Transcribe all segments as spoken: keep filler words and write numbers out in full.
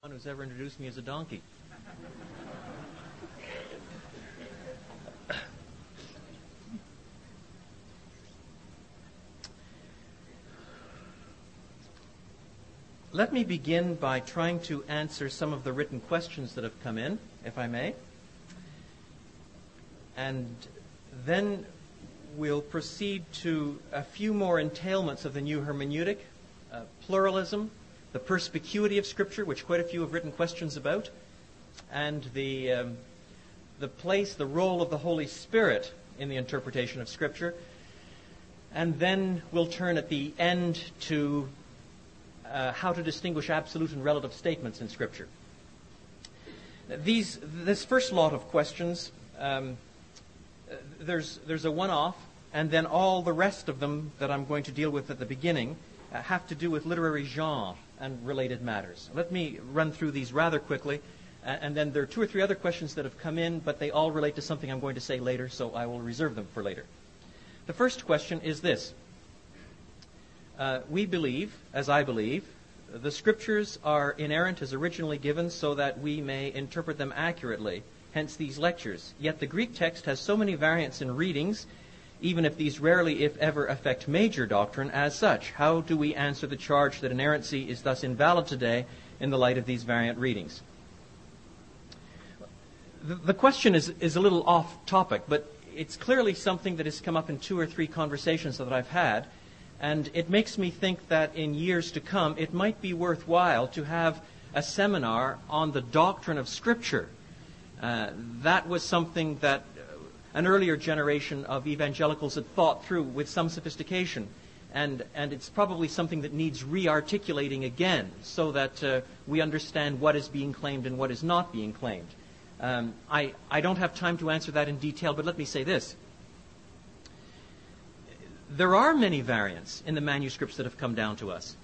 Who's ever introduced me as a donkey. Let me begin by trying to answer some of the written questions that have come in, if I may. And then we'll proceed to a few more entailments of the new hermeneutic, uh, pluralism, the perspicuity of Scripture, which quite a few have written questions about, and the um, the place, the role of the Holy Spirit in the interpretation of Scripture. And then we'll turn at the end to uh, how to distinguish absolute and relative statements in Scripture. These, this first lot of questions, um, there's there's a one-off, and then all the rest of them that I'm going to deal with at the beginning uh, have to do with literary genre and related matters. Let me run through these rather quickly, uh, and then there are two or three other questions that have come in, but they all relate to something I'm going to say later, so I will reserve them for later. The first question is this. Uh, we believe, as I believe, the Scriptures are inerrant as originally given so that we may interpret them accurately, hence these lectures. Yet the Greek text has so many variants in readings, even if these rarely, if ever, affect major doctrine as such. How do we answer the charge that inerrancy is thus invalid today in the light of these variant readings? The, the question is, is a little off topic, but it's clearly something that has come up in two or three conversations that I've had, and it makes me think that in years to come it might be worthwhile to have a seminar on the doctrine of Scripture. Uh, that was something that an earlier generation of evangelicals had thought through with some sophistication. And, and it's probably something that needs re-articulating again so that uh, we understand what is being claimed and what is not being claimed. Um, I, I don't have time to answer that in detail, but let me say this. There are many variants in the manuscripts that have come down to us.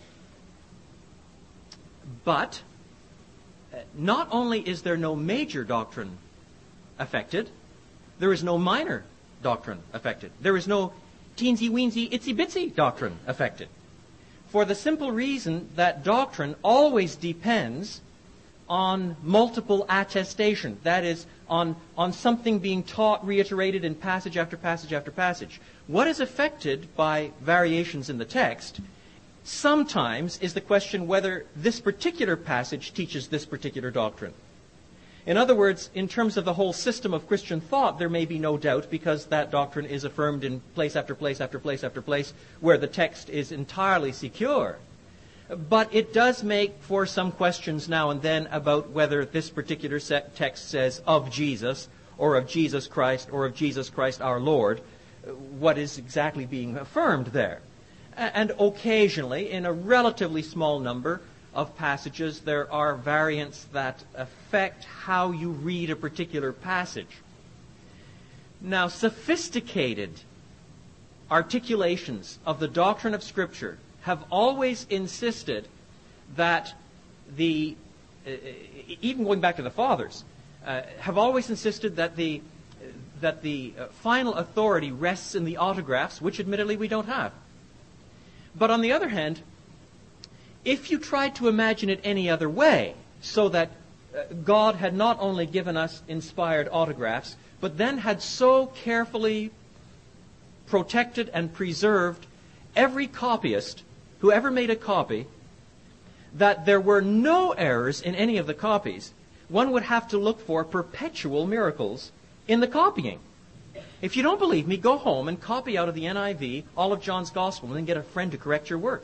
But uh, not only is there no major doctrine affected, there is no minor doctrine affected. There is no teensy-weensy, itsy-bitsy doctrine affected. For the simple reason that doctrine always depends on multiple attestation. That is, on, on something being taught, reiterated in passage after passage after passage. What is affected by variations in the text sometimes is the question whether this particular passage teaches this particular doctrine. In other words, in terms of the whole system of Christian thought, there may be no doubt because that doctrine is affirmed in place after place after place after place where the text is entirely secure. But it does make for some questions now and then about whether this particular text says of Jesus or of Jesus Christ or of Jesus Christ our Lord, what is exactly being affirmed there. And occasionally, in a relatively small number of passages, there are variants that affect how you read a particular passage. Now, sophisticated articulations of the doctrine of Scripture have always insisted that the, uh, even going back to the Fathers, uh, have always insisted that the that the uh, final authority rests in the autographs, which admittedly we don't have. But on the other hand, if you tried to imagine it any other way, so that uh, God had not only given us inspired autographs, but then had so carefully protected and preserved every copyist who ever made a copy, that there were no errors in any of the copies, one would have to look for perpetual miracles in the copying. If you don't believe me, go home and copy out of the N I V all of John's Gospel and then get a friend to correct your work.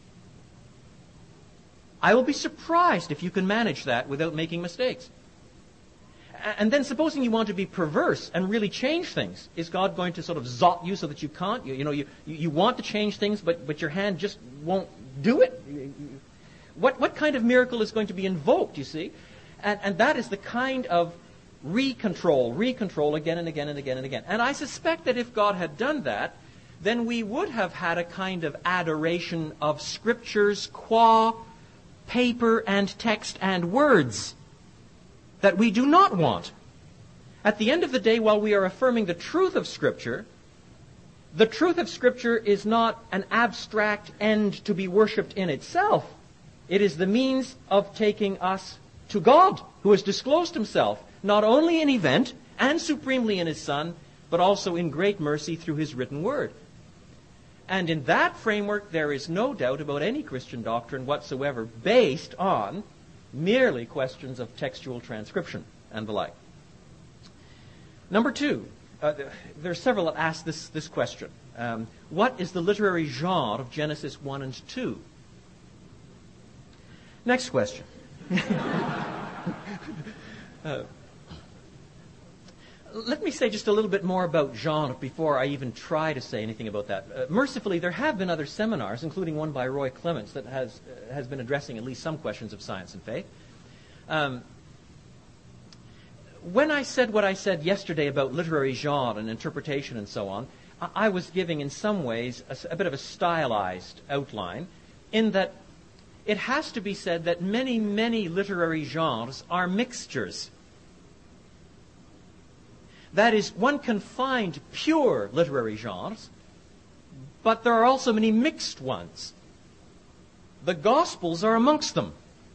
I will be surprised if you can manage that without making mistakes. And then supposing you want to be perverse and really change things, is God going to sort of zot you so that you can't? You, you know, you, you want to change things, but, but your hand just won't do it? What, what kind of miracle is going to be invoked, you see? And, and that is the kind of re-control, re-control again and again and again and again. And I suspect that if God had done that, then we would have had a kind of adoration of Scriptures qua paper and text and words that we do not want. At the end of the day, while we are affirming the truth of Scripture, the truth of Scripture is not an abstract end to be worshipped in itself. It is the means of taking us to God, who has disclosed himself, not only in event and supremely in his Son, but also in great mercy through his written word. And in that framework, there is no doubt about any Christian doctrine whatsoever based on merely questions of textual transcription and the like. Number two, uh, there are several that ask this, this question. Um, what is the literary genre of Genesis one and two? Next question. uh, let me say just a little bit more about genre before I even try to say anything about that. Uh, mercifully, there have been other seminars, including one by Roy Clements, that has uh, has been addressing at least some questions of science and faith. Um, when I said what I said yesterday about literary genre and interpretation and so on, I, I was giving in some ways a, a bit of a stylized outline, in that it has to be said that many, many literary genres are mixtures. That is, one can find pure literary genres, but there are also many mixed ones. The Gospels are amongst them.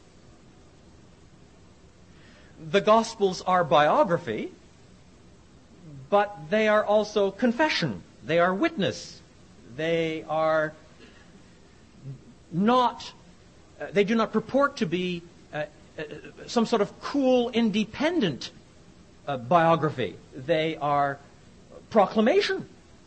The Gospels are biography, but they are also confession. They are witness. They are not... Uh, they do not purport to be uh, uh, some sort of cool, independent uh, biography. They are proclamation.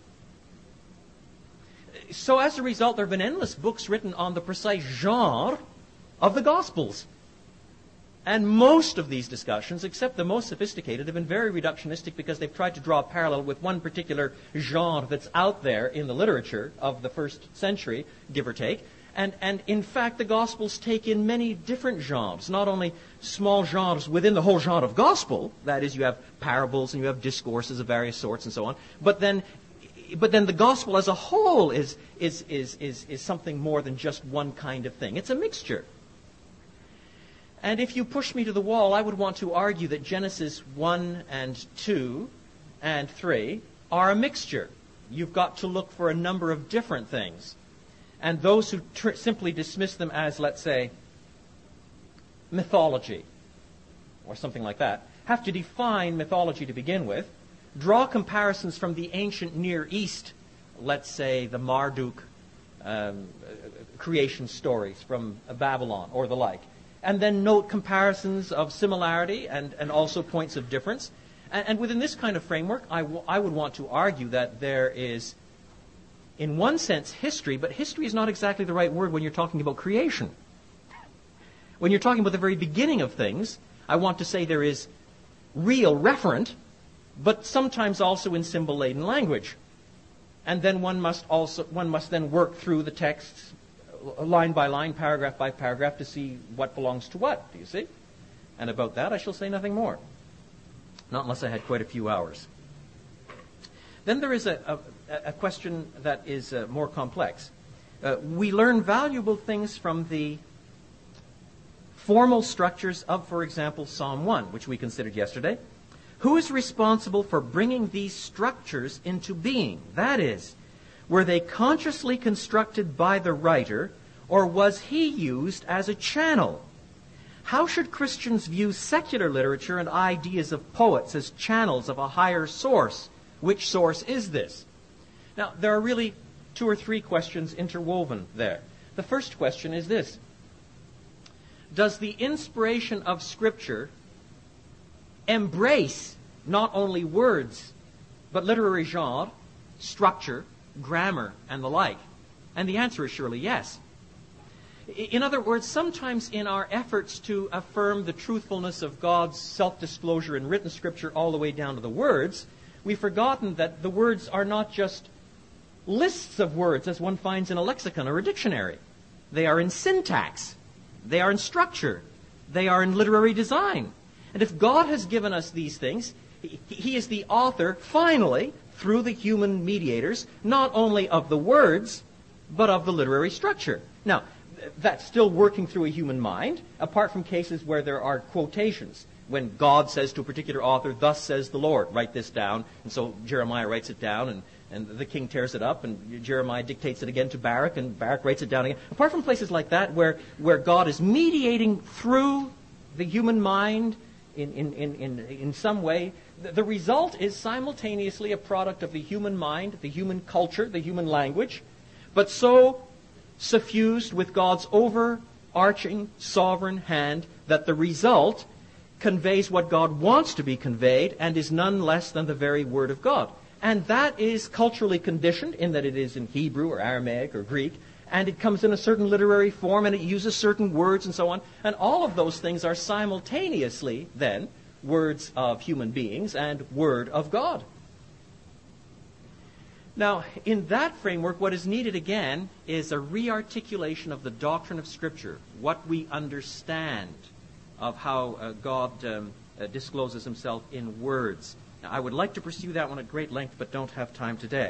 So as a result, there have been endless books written on the precise genre of the Gospels. And most of these discussions, except the most sophisticated, have been very reductionistic because they've tried to draw a parallel with one particular genre that's out there in the literature of the first century, give or take. And, and in fact, the Gospels take in many different genres, not only small genres within the whole genre of Gospel, that is, you have parables and you have discourses of various sorts and so on, but then but then the Gospel as a whole is, is, is, is, is something more than just one kind of thing. It's a mixture. And if you push me to the wall, I would want to argue that Genesis one and two and three are a mixture. You've got to look for a number of different things. And those who tr- simply dismiss them as, let's say, mythology, or something like that, have to define mythology to begin with, draw comparisons from the ancient Near East, let's say the Marduk um, creation stories from Babylon or the like, and then note comparisons of similarity and, and also points of difference. And, and within this kind of framework, I, w- I would want to argue that there is, in one sense, history, but history is not exactly the right word when you're talking about creation. When you're talking about the very beginning of things, I want to say there is real referent, but sometimes also in symbol-laden language. And then one must also one must then work through the text line by line, paragraph by paragraph, to see what belongs to what, do you see? And about that I shall say nothing more. Not unless I had quite a few hours. Then there is a, a, a question that is uh, more complex. Uh, we learn valuable things from the formal structures of, for example, Psalm one, which we considered yesterday. Who is responsible for bringing these structures into being? That is, were they consciously constructed by the writer, or was he used as a channel? How should Christians view secular literature and ideas of poets as channels of a higher source? Which source is this? Now, there are really two or three questions interwoven there. The first question is this. Does the inspiration of Scripture embrace not only words, but literary genre, structure, grammar, and the like? And the answer is surely yes. In other words, sometimes in our efforts to affirm the truthfulness of God's self-disclosure in written Scripture all the way down to the words, we've forgotten that the words are not just lists of words as one finds in a lexicon or a dictionary. They are in syntax. They are in structure. They are in literary design. And if God has given us these things, He, he is the author, finally, through the human mediators, not only of the words, but of the literary structure. Now, that's still working through a human mind, apart from cases where there are quotations. When God says to a particular author, thus says the Lord, write this down. And so Jeremiah writes it down, and and the king tears it up, and Jeremiah dictates it again to Baruch, and Baruch writes it down again. Apart from places like that where, where God is mediating through the human mind in, in, in, in, in some way, the, the result is simultaneously a product of the human mind, the human culture, the human language, but so suffused with God's overarching sovereign hand that the result conveys what God wants to be conveyed and is none less than the very Word of God. And that is culturally conditioned in that it is in Hebrew or Aramaic or Greek, and it comes in a certain literary form, and it uses certain words and so on. And all of those things are simultaneously, then, words of human beings and Word of God. Now, in that framework, what is needed again is a rearticulation of the doctrine of Scripture, what we understand of how uh, God um, uh, discloses himself in words. Now, I would like to pursue that one at great length, but don't have time today.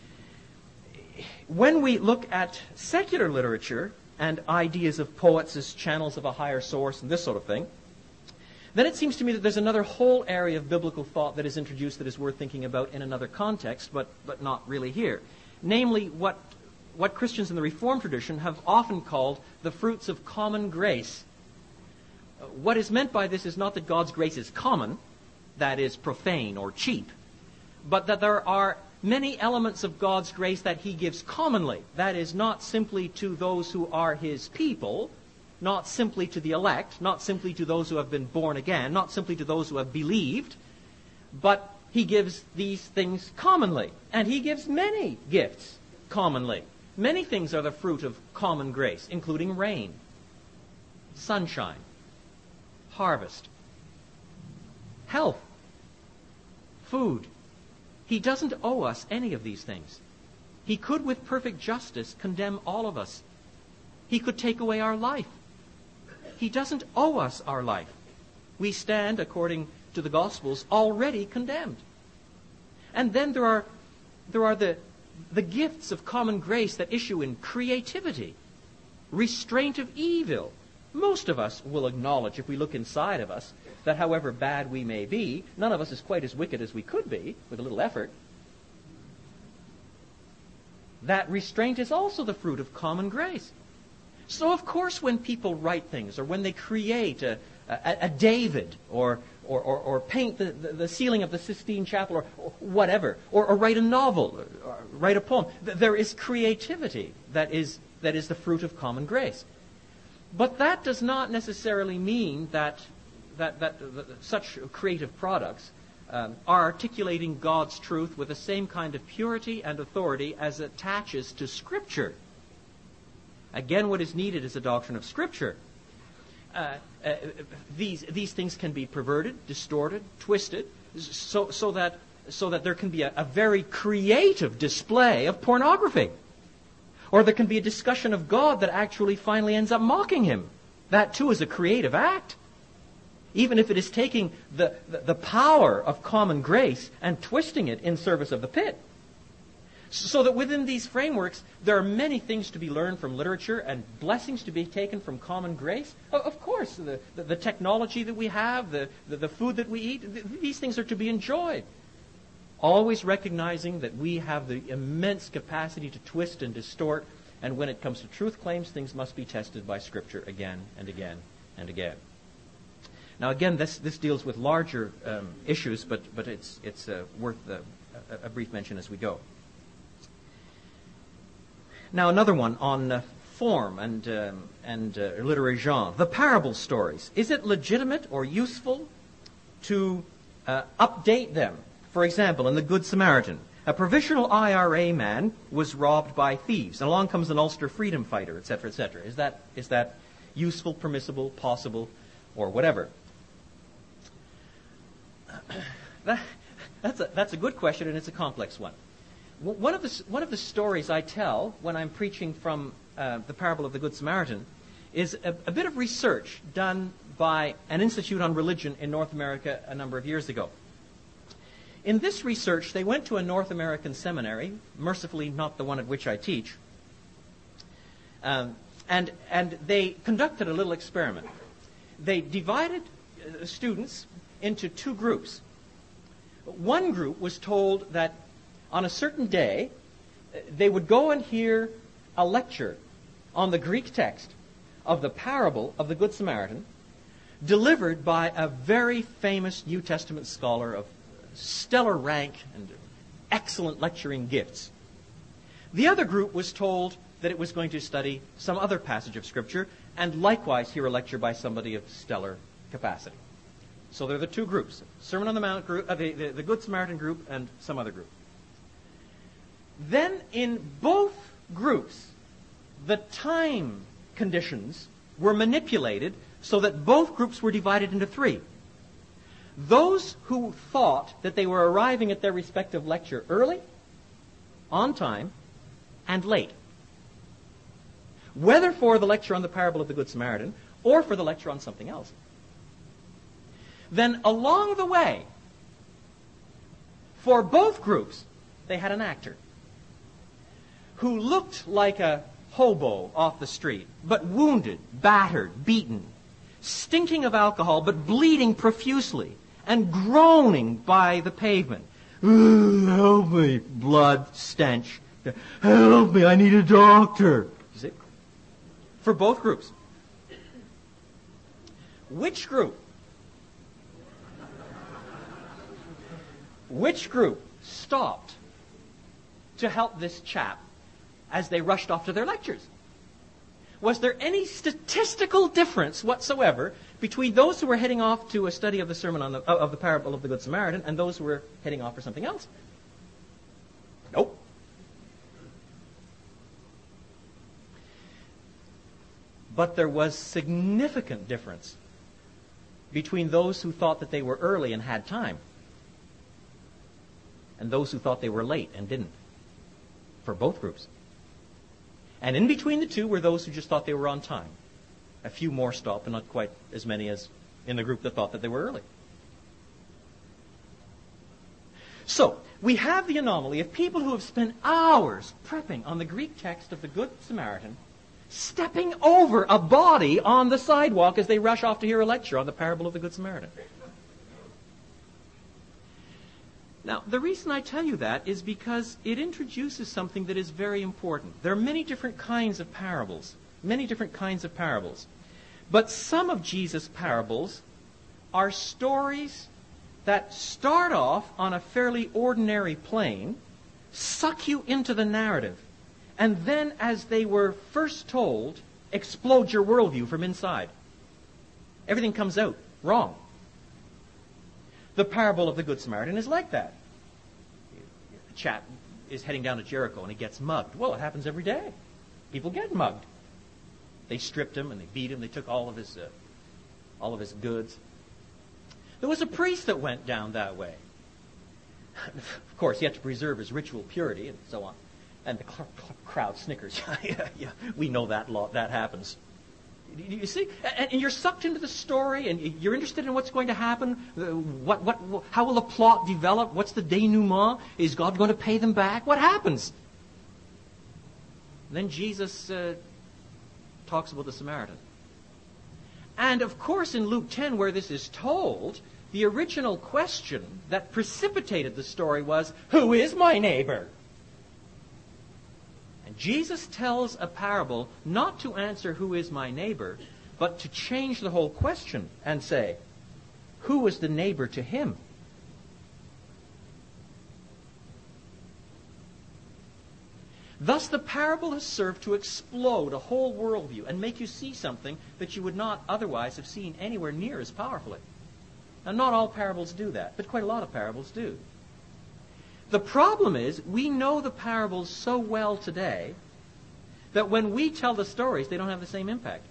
When we look at secular literature and ideas of poets as channels of a higher source and this sort of thing, then it seems to me that there's another whole area of biblical thought that is introduced that is worth thinking about in another context, but, but not really here. Namely, what, what Christians in the Reformed tradition have often called the fruits of common grace. What is meant by this is not that God's grace is common, that is profane or cheap, but that there are many elements of God's grace that he gives commonly. That is not simply to those who are his people, not simply to the elect, not simply to those who have been born again, not simply to those who have believed, but he gives these things commonly. And he gives many gifts commonly. Many things are the fruit of common grace, including rain, sunshine, harvest, health, food. He doesn't owe us any of these things. He could, with perfect justice, condemn all of us. He could take away our life. He doesn't owe us our life. We stand, according to the Gospels, already condemned. And then there are, there are the, the gifts of common grace that issue in creativity, restraint of evil. Most of us will acknowledge, if we look inside of us, that however bad we may be, none of us is quite as wicked as we could be, with a little effort. That restraint is also the fruit of common grace. So, of course, when people write things, or when they create a, a, a David, or, or, or, or paint the, the, the ceiling of the Sistine Chapel, or, or whatever, or, or write a novel, or, or write a poem, th- there is creativity that is, that is the fruit of common grace. But that does not necessarily mean that, that, that, that such creative products um, are articulating God's truth with the same kind of purity and authority as attaches to Scripture. Again, what is needed is a doctrine of Scripture. Uh, uh, these these things can be perverted, distorted, twisted, so so that so that there can be a, a very creative display of pornography, or there can be a discussion of God that actually finally ends up mocking Him. That too is a creative act, even if it is taking the the, the power of common grace and twisting it in service of the pit. So that within these frameworks, there are many things to be learned from literature and blessings to be taken from common grace. Of course, the, the, the technology that we have, the, the, the food that we eat, th- these things are to be enjoyed. Always recognizing that we have the immense capacity to twist and distort, and when it comes to truth claims, things must be tested by Scripture again and again and again. Now again, this, this deals with larger um, issues, but, but it's, it's uh, worth a, a brief mention as we go. Now another one on uh, form and um, and uh, literary genre. The parable stories. Is it legitimate or useful to uh, update them? For example, in The Good Samaritan, a provisional I R A man was robbed by thieves, and along comes an Ulster freedom fighter, et cetera, et cetera. Is that is that useful, permissible, possible, or whatever? that, that's a that's a good question, and it's a complex one. One of the one of the stories I tell when I'm preaching from uh, the parable of the Good Samaritan is a, a bit of research done by an institute on religion in North America a number of years ago. In this research, they went to a North American seminary, mercifully not the one at which I teach, um, and and they conducted a little experiment. They divided uh, students into two groups. One group was told that on a certain day, they would go and hear a lecture on the Greek text of the parable of the Good Samaritan, delivered by a very famous New Testament scholar of stellar rank and excellent lecturing gifts. The other group was told that it was going to study some other passage of Scripture and likewise hear a lecture by somebody of stellar capacity. So there are the two groups, Sermon on the Mount group, uh, the, the, the Good Samaritan group and some other group. Then in both groups, the time conditions were manipulated so that both groups were divided into three. Those who thought that they were arriving at their respective lecture early, on time, and late. Whether for the lecture on the parable of the Good Samaritan or for the lecture on something else. Then along the way, for both groups, they had an actor who looked like a hobo off the street, but wounded, battered, beaten, stinking of alcohol, but bleeding profusely, and groaning by the pavement. Help me, blood stench. Help me, I need a doctor. You see? For both groups. Which group? Which group stopped to help this chap as they rushed off to their lectures? Was there any statistical difference whatsoever between those who were heading off to a study of the sermon on the, of the parable of the Good Samaritan and those who were heading off for something else? Nope. But there was significant difference between those who thought that they were early and had time and those who thought they were late and didn't, for both groups. And in between the two were those who just thought they were on time. A few more stopped, and not quite as many as in the group that thought that they were early. So, we have the anomaly of people who have spent hours prepping on the Greek text of the Good Samaritan, stepping over a body on the sidewalk as they rush off to hear a lecture on the parable of the Good Samaritan. Now, the reason I tell you that is because it introduces something that is very important. There are many different kinds of parables, many different kinds of parables. But some of Jesus' parables are stories that start off on a fairly ordinary plane, suck you into the narrative, and then, as they were first told, explode your worldview from inside. Everything comes out wrong. The parable of the Good Samaritan is like that. The chap is heading down to Jericho and he gets mugged. Well, it happens every day. People get mugged. They stripped him and they beat him. They took all of his, uh, all of his goods. There was a priest that went down that way. Of course, he had to preserve his ritual purity and so on. And the cl- cl- crowd snickers. yeah, yeah, we know that lot. That happens. You see, and you're sucked into the story, and you're interested in what's going to happen. What, what, how will the plot develop? What's the denouement? Is God going to pay them back? What happens? And then Jesus uh, talks about the Samaritan. And of course, in Luke ten, where this is told, the original question that precipitated the story was, "Who is my neighbor?" Jesus tells a parable not to answer who is my neighbor, but to change the whole question and say, who was the neighbor to him? Thus the parable has served to explode a whole worldview and make you see something that you would not otherwise have seen anywhere near as powerfully. Now, not all parables do that, but quite a lot of parables do. The problem is, we know the parables so well today that when we tell the stories, they don't have the same impact.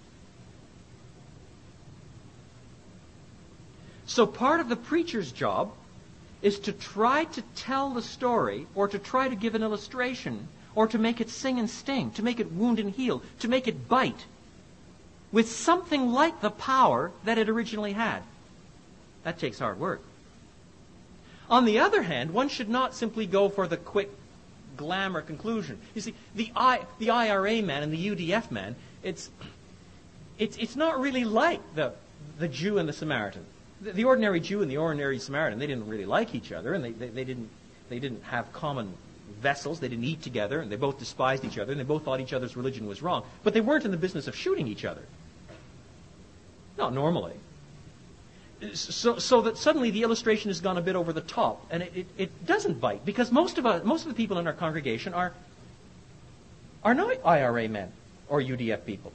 So part of the preacher's job is to try to tell the story, or to try to give an illustration, or to make it sing and sting, to make it wound and heal, to make it bite, with something like the power that it originally had. That takes hard work. On the other hand, one should not simply go for the quick glamour conclusion. You see, the I, the I R A man and the U D F man, it's it's it's not really like the the Jew and the Samaritan. The, the ordinary Jew and the ordinary Samaritan, they didn't really like each other, and they, they, they didn't they didn't have common vessels. They didn't eat together, and they both despised each other, and they both thought each other's religion was wrong. But they weren't in the business of shooting each other. Not normally. So, so that suddenly the illustration has gone a bit over the top, and it, it, it doesn't bite, because most of us, most of the people in our congregation are are not I R A men or U D F people.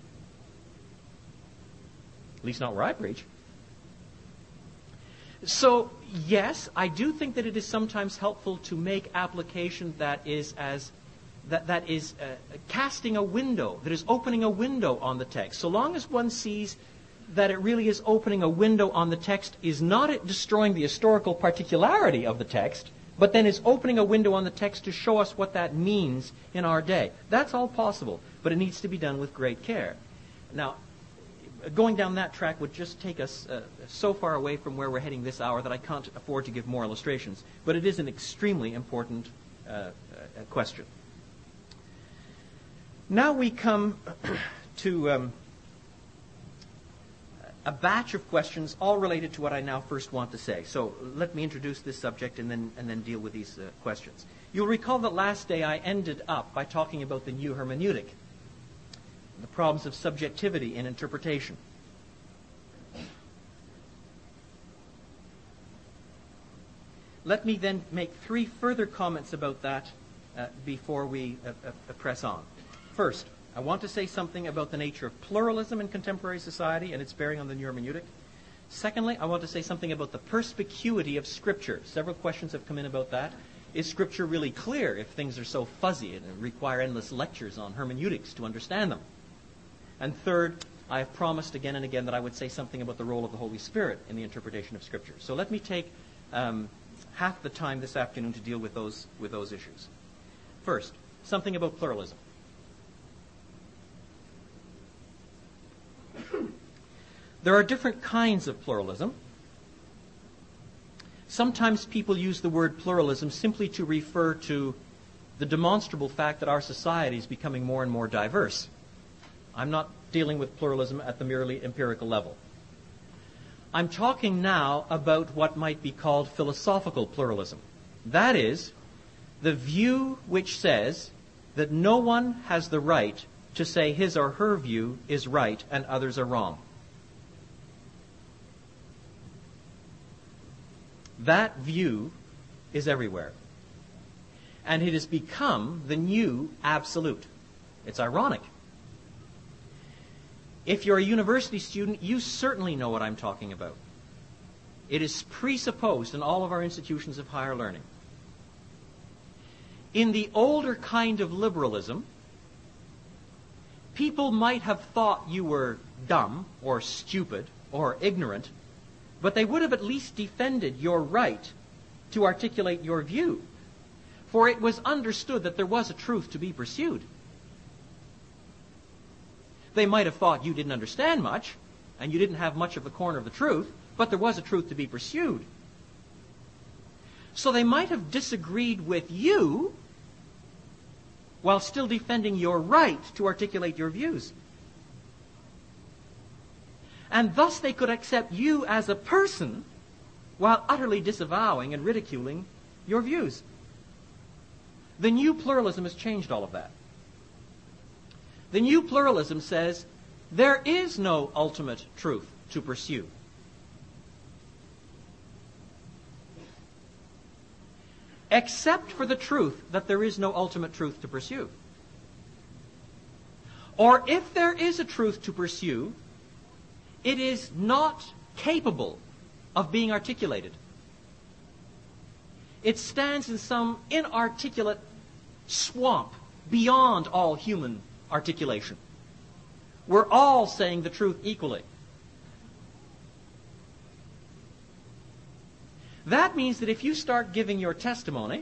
At least not where I preach. So, yes, I do think that it is sometimes helpful to make application that is as that that is uh, casting a window, that is opening a window on the text. So long as one sees that it really is opening a window on the text, is not it destroying the historical particularity of the text, but then is opening a window on the text to show us what that means in our day. That's all possible, but it needs to be done with great care. Now, going down that track would just take us uh, so far away from where we're heading this hour that I can't afford to give more illustrations, but it is an extremely important uh, uh, question. Now we come to Um, a batch of questions, all related to what I now first want to say. So let me introduce this subject and then and then deal with these uh, questions. You'll recall that last day I ended up by talking about the new hermeneutic, the problems of subjectivity in interpretation. Let me then make three further comments about that uh, before we uh, uh, press on. First, I want to say something about the nature of pluralism in contemporary society and its bearing on the new hermeneutic. Secondly, I want to say something about the perspicuity of Scripture. Several questions have come in about that. Is Scripture really clear if things are so fuzzy and require endless lectures on hermeneutics to understand them? And third, I have promised again and again that I would say something about the role of the Holy Spirit in the interpretation of Scripture. So let me take um, half the time this afternoon to deal with those, with those issues. First, something about pluralism. There are different kinds of pluralism. Sometimes people use the word pluralism simply to refer to the demonstrable fact that our society is becoming more and more diverse. I'm not dealing with pluralism at the merely empirical level. I'm talking now about what might be called philosophical pluralism. That is, the view which says that no one has the right to say his or her view is right and others are wrong. That view is everywhere. And it has become the new absolute. It's ironic. If you're a university student, you certainly know what I'm talking about. It is presupposed in all of our institutions of higher learning. In the older kind of liberalism, people might have thought you were dumb or stupid or ignorant, but they would have at least defended your right to articulate your view, for it was understood that there was a truth to be pursued. They might have thought you didn't understand much, and you didn't have much of the corner of the truth, but there was a truth to be pursued. So they might have disagreed with you while still defending your right to articulate your views. And thus they could accept you as a person while utterly disavowing and ridiculing your views. The new pluralism has changed all of that. The new pluralism says there is no ultimate truth to pursue. Except for the truth that there is no ultimate truth to pursue. Or if there is a truth to pursue, it is not capable of being articulated. It stands in some inarticulate swamp beyond all human articulation. We're all saying the truth equally. That means that if you start giving your testimony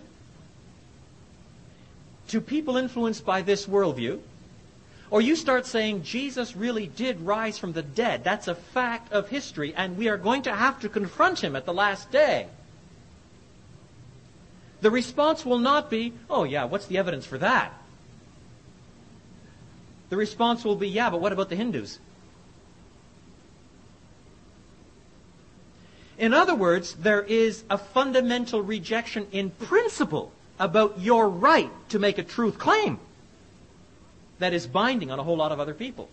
to people influenced by this worldview, or you start saying Jesus really did rise from the dead, that's a fact of history, and we are going to have to confront him at the last day, the response will not be, oh yeah, what's the evidence for that? The response will be, yeah, but what about the Hindus? In other words, there is a fundamental rejection in principle about your right to make a truth claim that is binding on a whole lot of other people.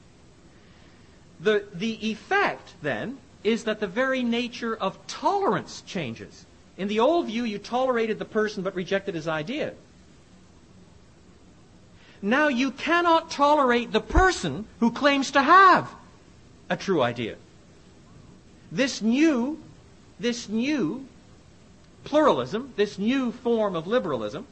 The, the effect, then, is that the very nature of tolerance changes. In the old view, you tolerated the person but rejected his idea. Now you cannot tolerate the person who claims to have a true idea. This new, this new pluralism, this new form of liberalism,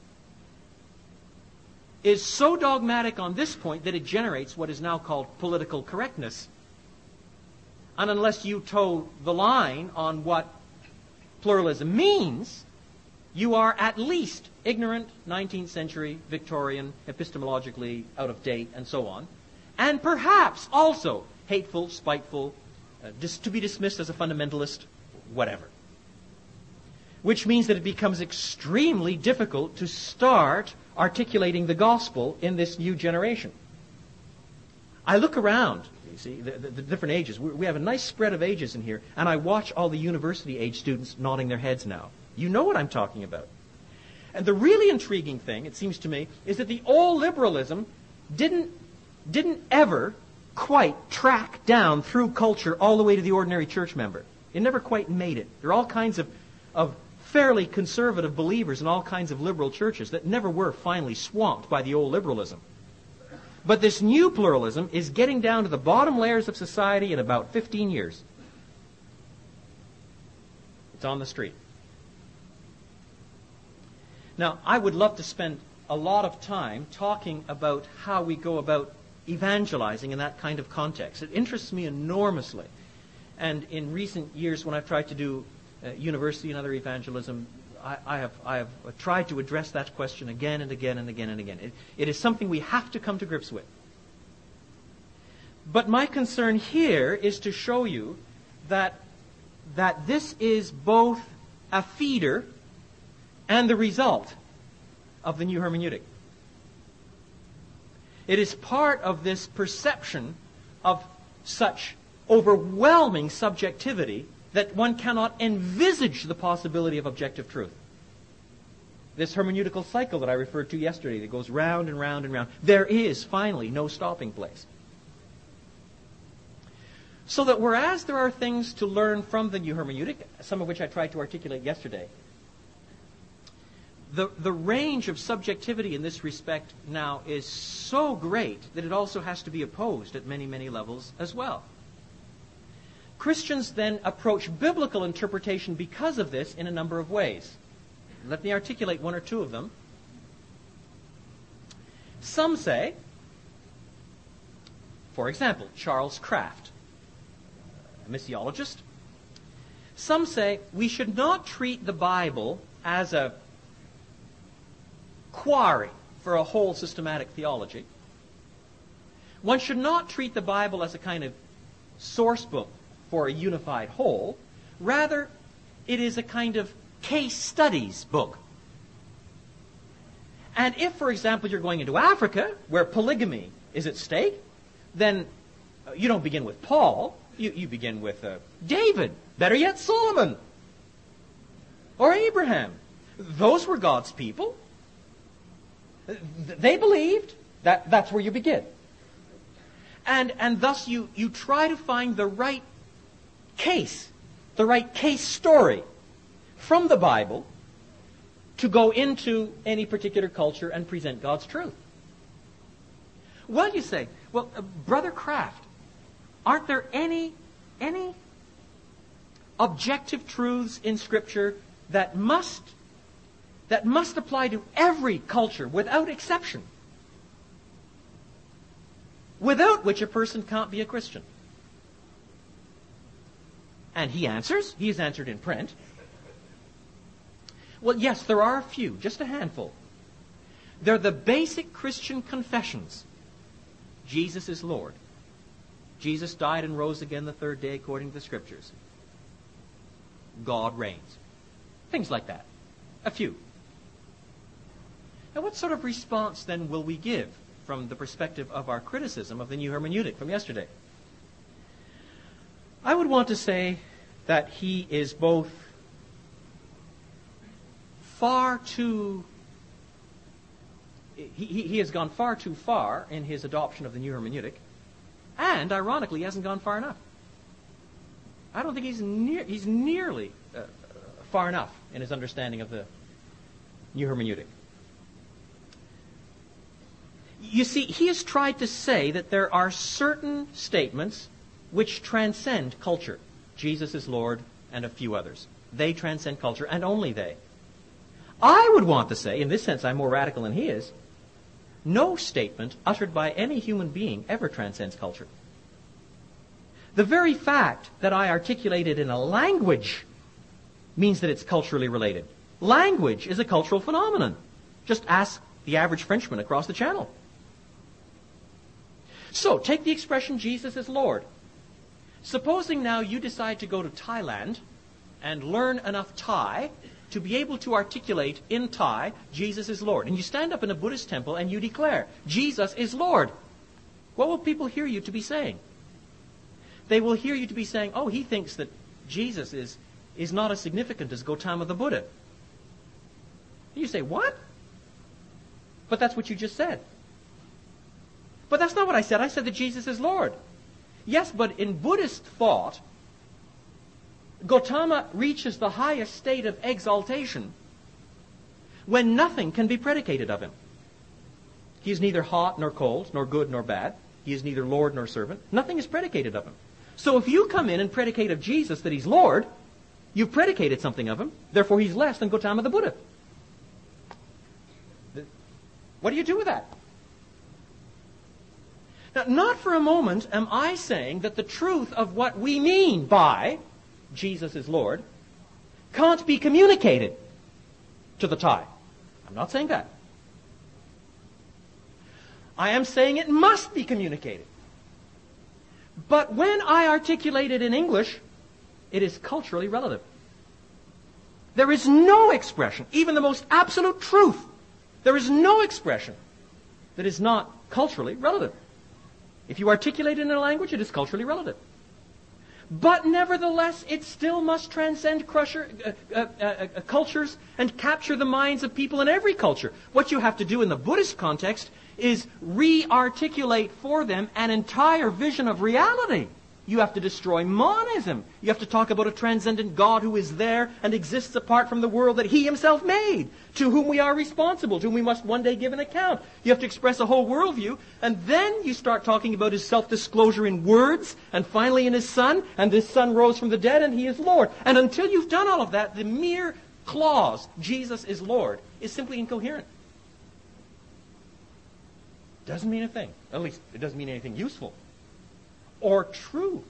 is so dogmatic on this point that it generates what is now called political correctness. And unless you toe the line on what pluralism means, you are at least ignorant, nineteenth century, Victorian, epistemologically out of date, and so on. And perhaps also hateful, spiteful, uh, dis- to be dismissed as a fundamentalist, whatever. Which means that it becomes extremely difficult to start articulating the gospel in this new generation. I look around, you see, the, the, the different ages. We, we have a nice spread of ages in here, and I watch all the university age students nodding their heads now. You know what I'm talking about. And the really intriguing thing, it seems to me, is that the old liberalism didn't, didn't ever quite track down through culture all the way to the ordinary church member. It never quite made it. There are all kinds of, of fairly conservative believers in all kinds of liberal churches that never were finally swamped by the old liberalism. But this new pluralism is getting down to the bottom layers of society in about fifteen years. It's on the street. Now, I would love to spend a lot of time talking about how we go about evangelizing in that kind of context. It interests me enormously. And in recent years, when I've tried to do uh, university and other evangelism, I, I, have, I have tried to address that question again and again and again and again. It, it is something we have to come to grips with. But my concern here is to show you that, that this is both a feeder and the result of the new hermeneutic. It is part of this perception of such overwhelming subjectivity that one cannot envisage the possibility of objective truth. This hermeneutical cycle that I referred to yesterday that goes round and round and round, there is finally no stopping place. So that whereas there are things to learn from the new hermeneutic, some of which I tried to articulate yesterday, The, the range of subjectivity in this respect now is so great that it also has to be opposed at many, many levels as well. Christians then approach biblical interpretation because of this in a number of ways. Let me articulate one or two of them. Some say, for example, Charles Kraft, a missiologist, some say we should not treat the Bible as a quarry for a whole systematic theology. One should not treat the Bible as a kind of source book for a unified whole. Rather, it is a kind of case studies book. And if, for example, you're going into Africa, where polygamy is at stake, then you don't begin with Paul. You, you begin with uh, David. Better yet, Solomon. Or Abraham. Those were God's people. They believed. That, that's where you begin. And, and thus you, you try to find the right case, the right case story from the Bible to go into any particular culture and present God's truth. Well, you say, well, uh, Brother Kraft, aren't there any, any objective truths in Scripture that must that must apply to every culture without exception, without which a person can't be a Christian? And he answers, he is answered in print. Well, yes, there are a few, just a handful. They're the basic Christian confessions. Jesus is Lord. Jesus died and rose again the third day according to the Scriptures. God reigns. Things like that. A few. Now, what sort of response then will we give from the perspective of our criticism of the new hermeneutic from yesterday? I would want to say that he is both far too he, he, he has gone far too far in his adoption of the new hermeneutic, and ironically, he hasn't gone far enough. I don't think he's near he's nearly uh, far enough in his understanding of the new hermeneutic. You see, he has tried to say that there are certain statements which transcend culture. Jesus is Lord, and a few others. They transcend culture, and only they. I would want to say, in this sense I'm more radical than he is, no statement uttered by any human being ever transcends culture. The very fact that I articulate it in a language means that it's culturally related. Language is a cultural phenomenon. Just ask the average Frenchman across the channel. So, take the expression, Jesus is Lord. Supposing now you decide to go to Thailand and learn enough Thai to be able to articulate in Thai, Jesus is Lord. And you stand up in a Buddhist temple and you declare, Jesus is Lord. What will people hear you to be saying? They will hear you to be saying, oh, he thinks that Jesus is, is not as significant as Gautama the Buddha. You say, what? But that's what you just said. But that's not what I said. I said that Jesus is Lord. Yes, but in Buddhist thought, Gautama reaches the highest state of exaltation when nothing can be predicated of him. He is neither hot nor cold, nor good nor bad. He is neither Lord nor servant. Nothing is predicated of him. So if you come in and predicate of Jesus that he's Lord, you've predicated something of him, therefore he's less than Gautama the Buddha. What do you do with that? Now, not for a moment am I saying that the truth of what we mean by Jesus is Lord can't be communicated to the Thai. I'm not saying that. I am saying it must be communicated. But when I articulate it in English, it is culturally relative. There is no expression, even the most absolute truth, there is no expression that is not culturally relative. If you articulate it in a language, it is culturally relative. But nevertheless, it still must transcend crusher, uh, uh, uh, uh, cultures and capture the minds of people in every culture. What you have to do in the Buddhist context is re-articulate for them an entire vision of reality. You have to destroy monism. You have to talk about a transcendent God who is there and exists apart from the world that he himself made, to whom we are responsible, to whom we must one day give an account. You have to express a whole worldview, and then you start talking about his self-disclosure in words, and finally in his Son, and this Son rose from the dead, and he is Lord. And until you've done all of that, the mere clause, Jesus is Lord, is simply incoherent. Doesn't mean a thing. At least, it doesn't mean anything useful or true.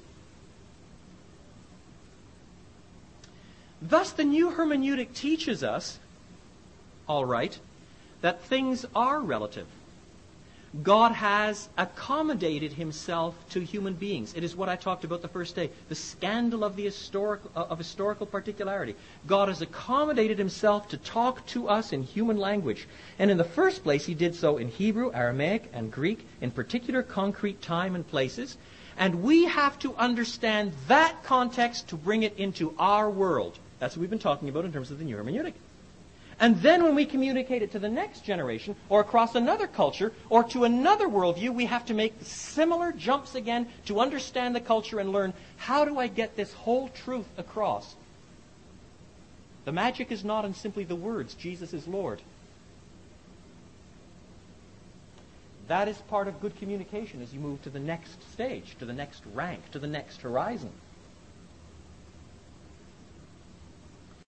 Thus, the new hermeneutic teaches us, all right, that things are relative. God has accommodated himself to human beings. It is what I talked about the first day, the scandal of the historical, of historical particularity. God has accommodated himself to talk to us in human language. And in the first place, he did so in Hebrew, Aramaic, and Greek, in particular concrete time and places. And we have to understand that context to bring it into our world. That's what we've been talking about in terms of the new hermeneutic. And then when we communicate it to the next generation, or across another culture, or to another worldview, we have to make similar jumps again to understand the culture and learn, how do I get this whole truth across? The magic is not in simply the words, Jesus is Lord. That is part of good communication as you move to the next stage, to the next rank, to the next horizon.